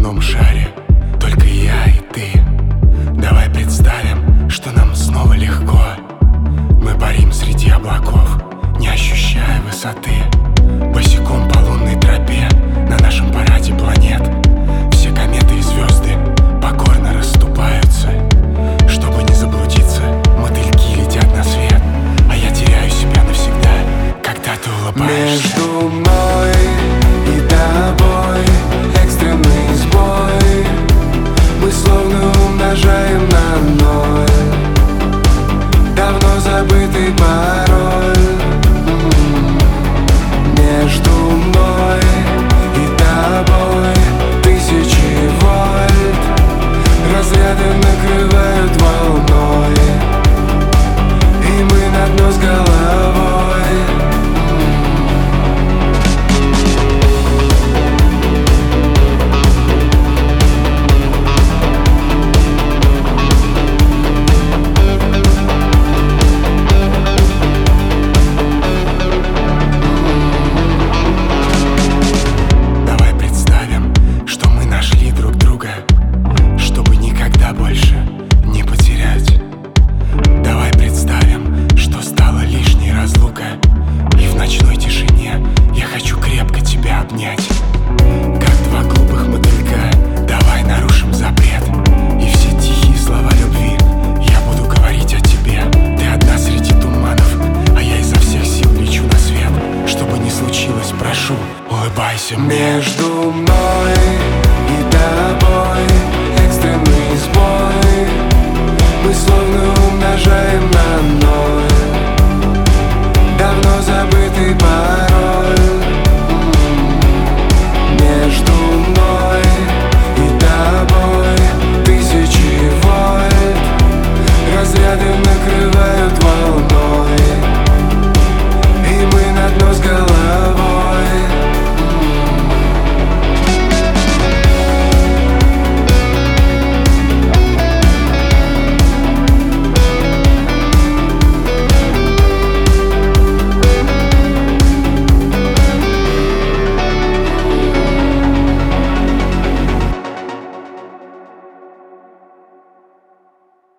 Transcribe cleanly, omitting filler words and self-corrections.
земном шаре только я и ты. Давай представим, что нам снова легко. Мы парим среди облаков, не ощущая высоты. Босиком по лунной тропе на нашем параде планет. Все кометы и звезды покорно расступаются. Чтобы не заблудиться, мотыльки летят на свет, а я теряю себя навсегда, когда ты улыбаешься. Между мной и тобой экстренный сбой. Мы словно умножаем на ноль давно забытый пароль. Между мной и тобой тысячи вольт. Разряды накрывают волной, и мы на дно с головой. Больше не потерять. Давай представим, что стала лишней разлука, и в ночной тишине я хочу крепко тебя обнять. Как два глупых мотылька, давай нарушим запрет, и все тихие слова любви я буду говорить о тебе. Ты одна среди туманов, а я изо всех сил лечу на свет. Что бы ни случилось, прошу, улыбайся мне. Между